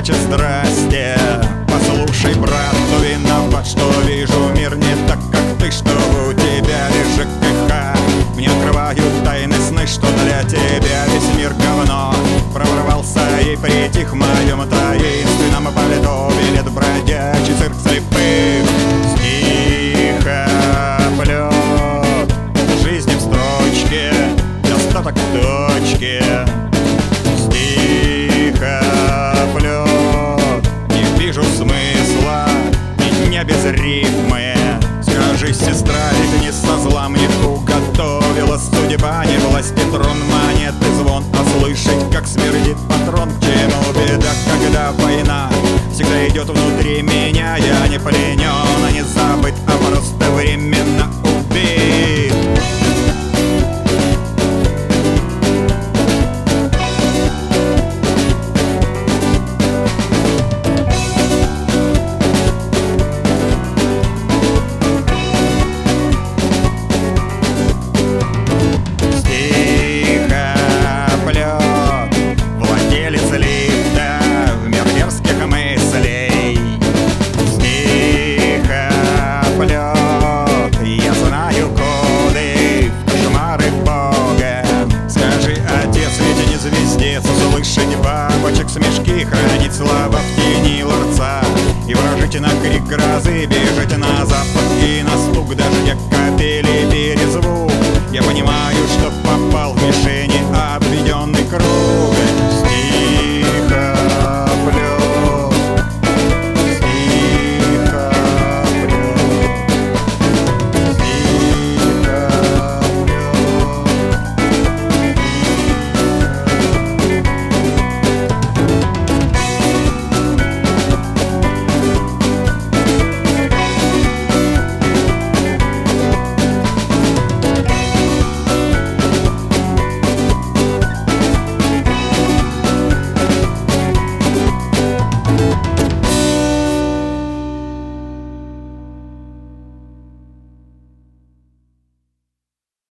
значит здрасте. Послушай, брат, кто виноват, что вижу мир не так, как ты, что у тебя лишь ЖКХ. Мне открывают тайны сны, что для тебя весь мир говно. Проворвался и притих в моем таинственном пальто. Билет бродячий цирк слепых. Стихоплет жизни в строчке, достаток в точке. Стихоплет, не вижу смысла, не без рифмы. Скажи, сестра, ведь не со зла мне уготовила судьба. Не власти трон, монеты звон, а слышать, как смердит патрон. К чему беда, когда война всегда идет внутри меня? Я не пленен, а не забыт, а просто временно убит. Слышать бабочек смешки, хранить слова в тени ларца и выражить на крик грозы, бежать на